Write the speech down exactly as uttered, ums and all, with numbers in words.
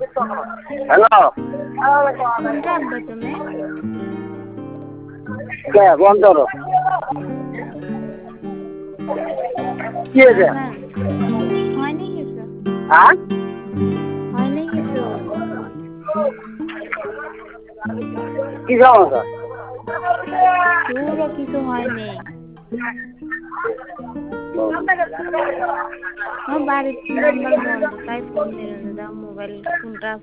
Hello কোনটা আনবে তুমি? কে বন্ধ করো কি হয়েছে আমার হয়নি কিছু হ্যাঁ হয়নি কিছু কি সমস্যা পুরো কিছু হয়নি আমার বাড়ির নাম্বার বন্ধ তাই ফোন দিল দাদা মোবাইল ফোনটা